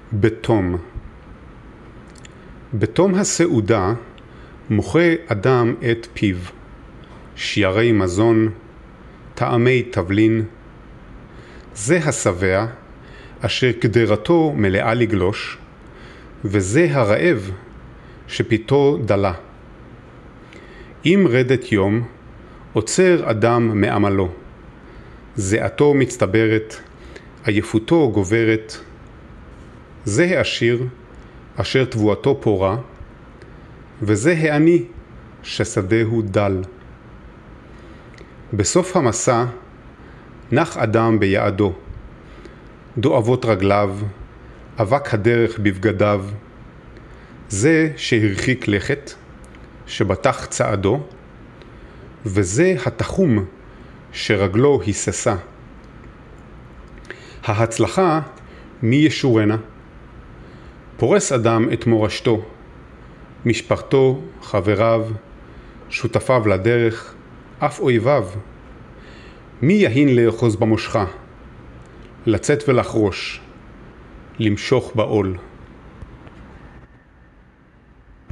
בתום. בתום הסעודה מוחה אדם את פיו, שיירי מזון, טעמי תבלין. זה השבע אשר קדרתו מלאה לגלוש, וזה הרעב שפיתו דלה. אם רדת יום עוצר אדם מעמלו, זעתו מצטברת, עייפותו גוברת. זה העשיר אשר תבואתו פורה, וזה העני ששדהו דל. בסוף המסע נח אדם ביעדו, דואבות רגליו, אבק הדרך בבגדיו. זה שהרחיק לכת, שבטח צעדו, וזה התחום שרגלו היססה. ההצלחה מי ישורנה? פורס אדם את מורשתו, משפחתו, חבריו, שותפיו לדרך, אף אויביו. מי יהין לאחוז במושכה, לצאת ולחרוש, למשוך בעול?